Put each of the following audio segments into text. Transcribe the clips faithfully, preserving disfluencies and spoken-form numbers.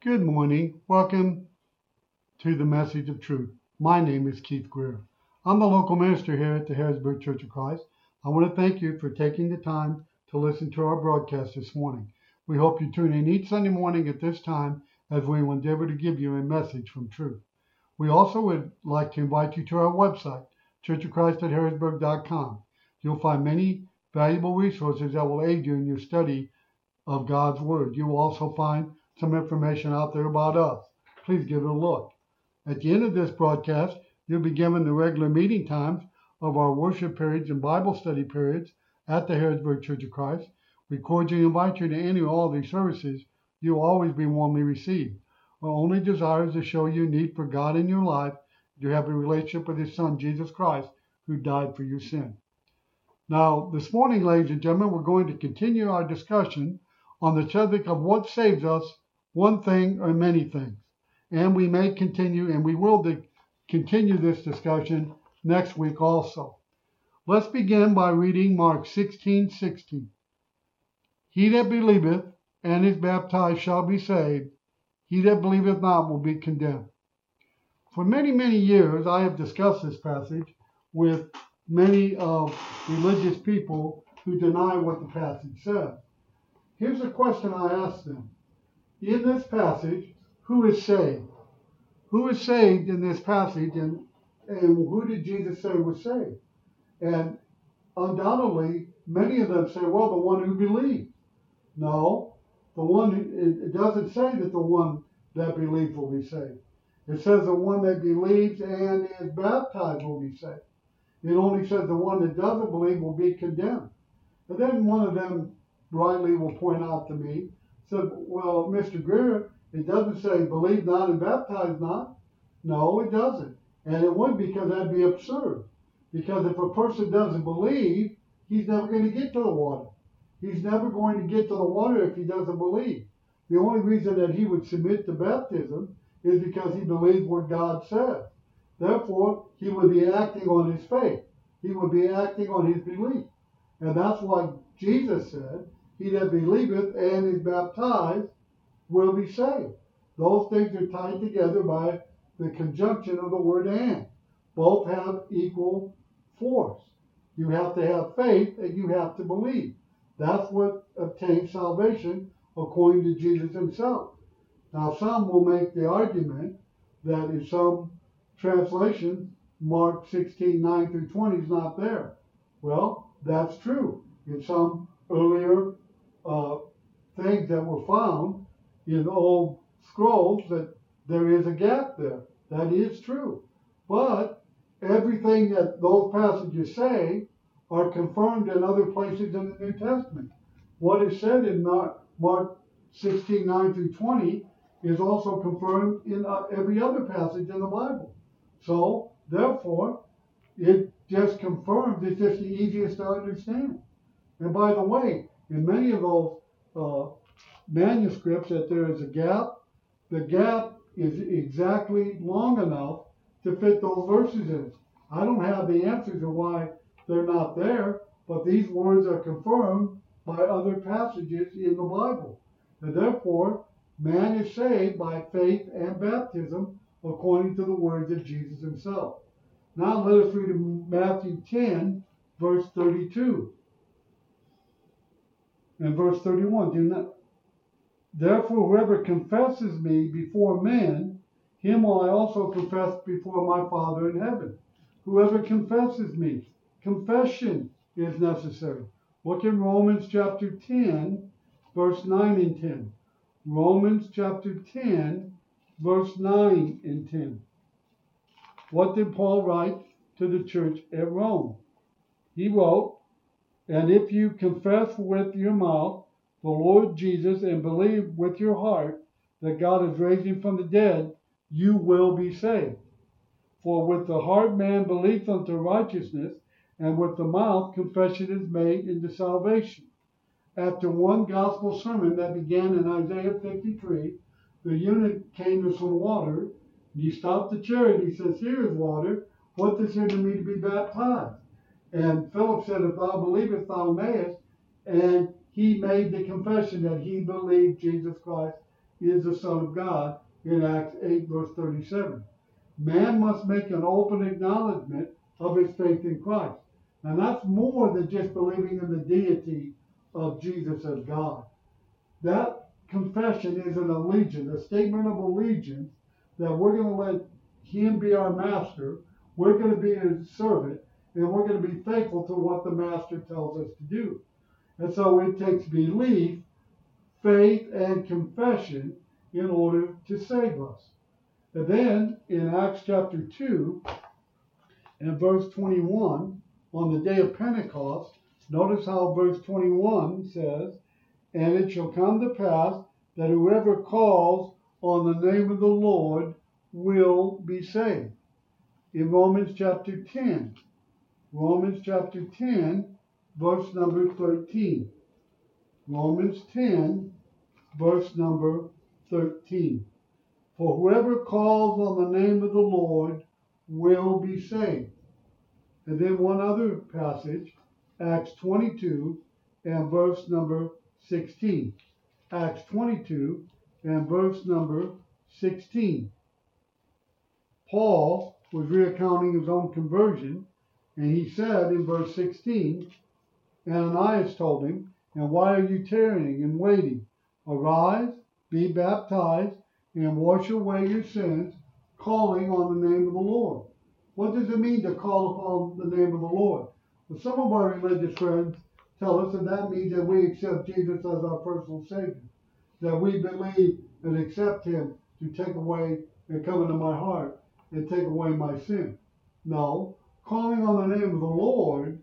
Good morning. Welcome to the Message of Truth. My name is Keith Greer. I'm the local minister here at the Harrisburg Church of Christ. I want to thank you for taking the time to listen to our broadcast this morning. We hope you tune in each Sunday morning at this time as we will endeavor to give you a message from truth. We also would like to invite you to our website, church of christ at harrisburg dot com. You'll find many valuable resources that will aid you in your study of God's Word. You will also find some information out there about us. Please give it a look. At the end of this broadcast, you'll be given the regular meeting times of our worship periods and Bible study periods at the Harrisburg Church of Christ. We cordially invite you to enter all these services. You'll always be warmly received. Our only desire is to show you need for God in your life, to have a relationship with His Son, Jesus Christ, who died for your sin. Now, this morning, ladies and gentlemen, we're going to continue our discussion on the subject of what saves us, one thing or many things. And we may continue, and we will de- continue this discussion next week also. Let's begin by reading Mark sixteen sixteen. He that believeth and is baptized shall be saved. He that believeth not will be condemned. For many, many years, I have discussed this passage with many of religious people who deny what the passage says. Here's a question I asked them. In this passage, who is saved? Who is saved in this passage, and, and who did Jesus say was saved? And undoubtedly, many of them say, well, the one who believes. No, the one who, it doesn't say that the one that believes will be saved. It says the one that believes and is baptized will be saved. It only says the one that doesn't believe will be condemned. But then one of them rightly will point out to me, said, well, Mister Greer, it doesn't say believe not and baptize not. No, it doesn't. And it would, because that'd be absurd. Because if a person doesn't believe, he's never going to get to the water. He's never going to get to the water if he doesn't believe. The only reason that he would submit to baptism is because he believes what God says. Therefore, he would be acting on his faith. He would be acting on his belief. And that's why Jesus said, he that believeth and is baptized will be saved. Those things are tied together by the conjunction of the word and. Both have equal force. You have to have faith and you have to believe. That's what obtains salvation according to Jesus himself. Now, some will make the argument that in some translations, Mark sixteen nine through twenty is not there. Well, that's true. In some earlier uh, things that were found in old scrolls, that there is a gap there. That is true. But everything that those passages say are confirmed in other places in the New Testament. What is said in Mark sixteen nine through twenty is also confirmed in uh, every other passage in the Bible. So, therefore, it just confirms, it's just the easiest to understand. And by the way, in many of those uh, manuscripts that there is a gap, the gap is exactly long enough to fit those verses in. I don't have the answer to why they're not there, but these words are confirmed by other passages in the Bible. And therefore, man is saved by faith and baptism according to the words of Jesus himself. Now let us read Matthew ten, verse thirty-two. And verse thirty-one, do not, therefore whoever confesses me before men, him will I also confess before my Father in heaven. Whoever confesses me, confession is necessary. Look in Romans chapter ten, verse nine and ten. Romans chapter ten, verse nine and ten. What did Paul write to the church at Rome? He wrote, and if you confess with your mouth the Lord Jesus and believe with your heart that God has raised him from the dead, you will be saved. For with the heart man believeth unto righteousness, and with the mouth confession is made into salvation. After one gospel sermon that began in Isaiah fifty-three, the eunuch came to some water. He stopped the chariot. He says, here is water. What does hinder me to be baptized? And Philip said, if thou believest, thou mayest. And he made the confession that he believed Jesus Christ is the Son of God in Acts eight, verse thirty-seven. Man must make an open acknowledgement of his faith in Christ. And that's more than just believing in the deity of Jesus as God. That confession is an allegiance, a statement of allegiance that we're going to let him be our master, we're going to be his servant, and we're going to be faithful to what the master tells us to do. And so it takes belief, faith, and confession in order to save us. And then in Acts chapter two and verse twenty-one, on the day of Pentecost, notice how verse twenty-one says, "And it shall come to pass that whoever calls on the name of the Lord will be saved." In Romans chapter ten, Romans chapter ten, verse number thirteen. Romans ten, verse number thirteen. "For whoever calls on the name of the Lord will be saved." And then one other passage, Acts twenty-two and verse number sixteen. Acts twenty-two and verse number sixteen. Paul was recounting his own conversion, and he said in verse sixteen, Ananias told him, "And why are you tarrying and waiting? Arise, be baptized, and wash away your sins, calling on the name of the Lord." What does it mean to call upon the name of the Lord? Well, some of our religious friends tell us that that means that we accept Jesus as our personal Savior, that we believe and accept him to take away and come into my heart and take away my sin. No, calling on the name of the Lord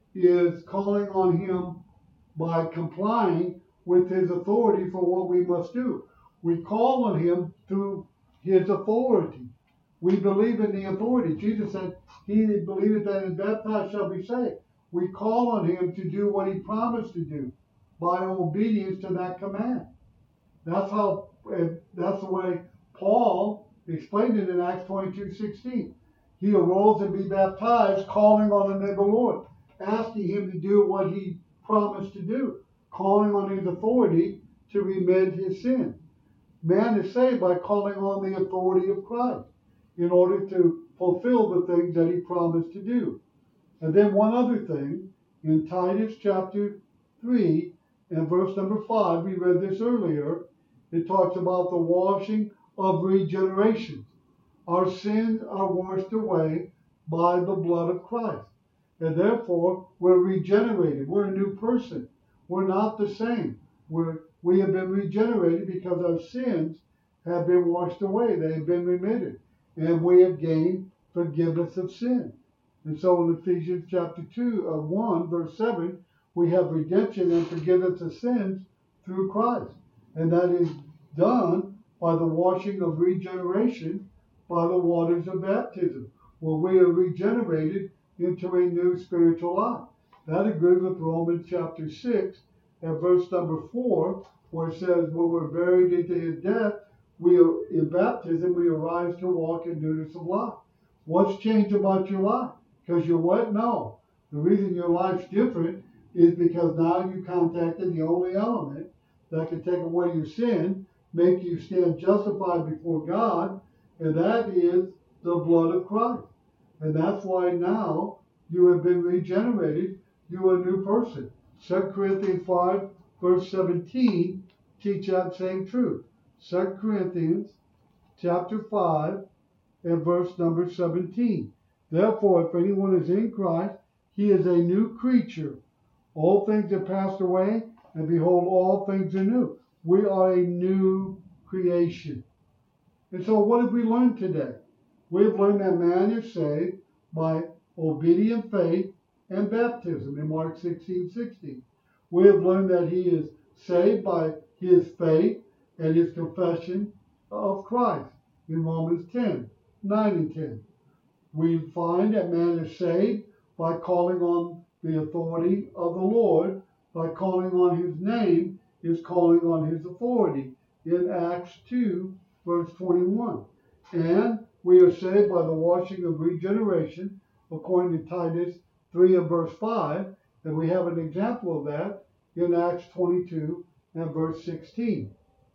is calling on him by complying with his authority for what we must do. We call on him through his authority. We believe in the authority. Jesus said, "He that believeth that is baptized shall be saved." We call on him to do what he promised to do by obedience to that command. That's how. That's the way Paul explained it in Acts twenty-two sixteen. He arose and be baptized, calling on the name of the Lord, asking him to do what he promised to do, calling on his authority to remit his sin. Man is saved by calling on the authority of Christ in order to fulfill the things that he promised to do. And then one other thing, in Titus chapter three and verse number five, we read this earlier, it talks about the washing of regeneration. Our sins are washed away by the blood of Christ. And therefore, we're regenerated. We're a new person. We're not the same. We're, we have been regenerated because our sins have been washed away. They have been remitted. And we have gained forgiveness of sin. And so in Ephesians chapter two, uh, one, verse seven, we have redemption and forgiveness of sins through Christ. And that is done by the washing of regeneration by the waters of baptism, where we are regenerated into a new spiritual life. That agrees with Romans chapter six and verse number four, where it says, when we're buried into his death, we are in baptism, we arise to walk in newness of life. What's changed about your life? Because you're what? No. The reason your life's different is because now you contacted the only element that can take away your sin, make you stand justified before God, and that is the blood of Christ. And that's why now you have been regenerated. You are a new person. Second Corinthians five, verse seventeen, teach that same truth. Second Corinthians chapter five and verse number seventeen. Therefore, if anyone is in Christ, he is a new creature. All things have passed away, and behold, all things are new. We are a new creation. And so what have we learned today? We've learned that man is saved by obedient faith and baptism in Mark sixteen sixteen. We have learned that he is saved by his faith and his confession of Christ in Romans ten, nine and ten. We find that man is saved by calling on the authority of the Lord, by calling on his name is calling on his authority in Acts two, verse twenty-one. And we are saved by the washing of regeneration, according to Titus three and verse five, and we have an example of that in Acts twenty-two and verse sixteen.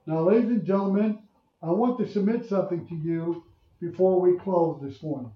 Now, ladies and gentlemen, I want to submit something to you before we close this morning.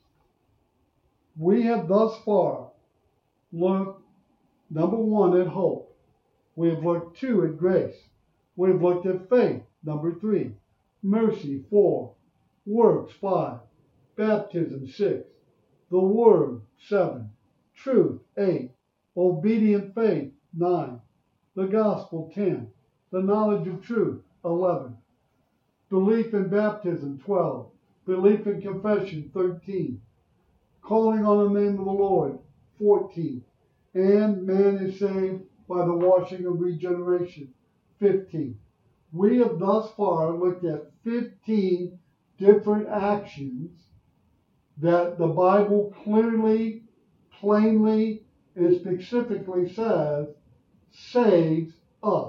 We have thus far looked, number one, at hope. We have looked, two, at grace. We have looked at faith, number three. Mercy, four. Works, five. Baptism, six. The Word, seven. Truth, eight. Obedient faith, nine. The Gospel, ten. The knowledge of truth, eleven. Belief in baptism, twelve. Belief in confession, thirteen. Calling on the name of the Lord, fourteen. And man is saved by the washing of regeneration, fifteen. We have thus far looked at fifteen different actions that the Bible clearly, plainly, and specifically says saves us.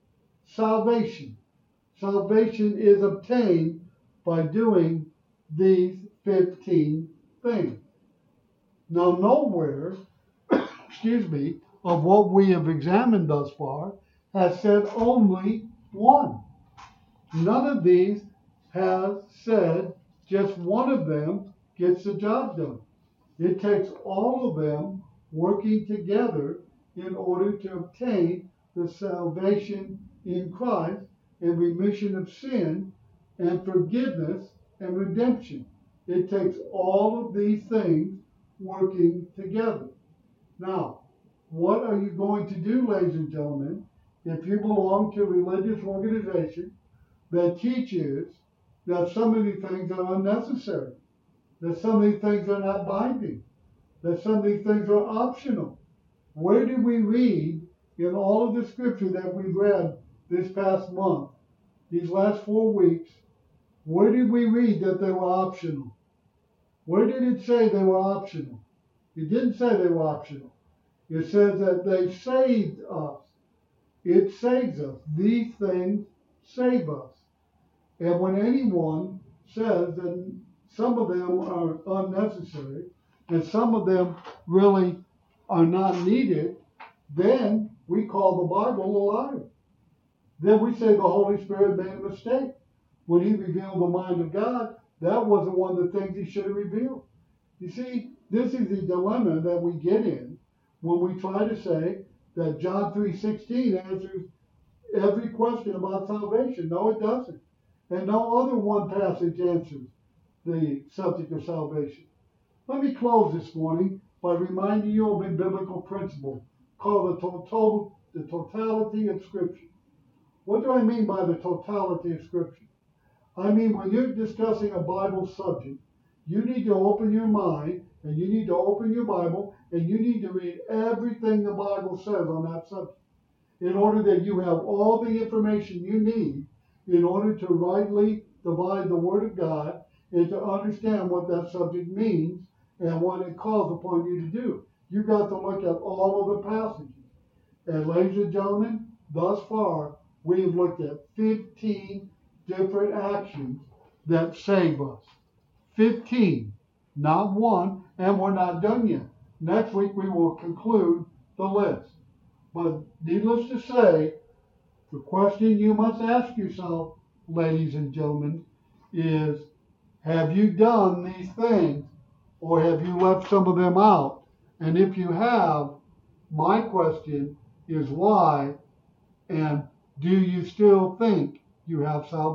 Salvation. Salvation is obtained by doing these fifteen things. Now, nowhere, excuse me, of what we have examined thus far has said only one. None of these has said just one of them gets the job done. It takes all of them working together in order to obtain the salvation in Christ and remission of sin and forgiveness and redemption. It takes all of these things working together. Now, what are you going to do, ladies and gentlemen, if you belong to a religious organization that teaches that some of these things are unnecessary, that some of these things are not binding, that some of these things are optional? Where do we read in all of the scripture that we've read this past month, these last four weeks, where did we read that they were optional? Where did it say they were optional? It didn't say they were optional. It says that they saved us. It saves us. These things save us. And when anyone says that some of them are unnecessary and some of them really are not needed, then we call the Bible a liar. Then we say the Holy Spirit made a mistake. When he revealed the mind of God, that wasn't one of the things he should have revealed. You see, this is the dilemma that we get in when we try to say that John three sixteen answers every question about salvation. No, it doesn't. And no other one passage answers the subject of salvation. Let me close this morning by reminding you of a biblical principle called the total, the totality of Scripture. What do I mean by the totality of Scripture? I mean, when you're discussing a Bible subject, you need to open your mind and you need to open your Bible and you need to read everything the Bible says on that subject in order that you have all the information you need in order to rightly divide the Word of God and to understand what that subject means and what it calls upon you to do. You've got to look at all of the passages. And ladies and gentlemen, thus far, we have looked at fifteen different actions that save us. fifteen, not one, and we're not done yet. Next week we will conclude the list. But needless to say, the question you must ask yourself, ladies and gentlemen, is have you done these things or have you left some of them out? And if you have, my question is why, and do you still think you have salvation?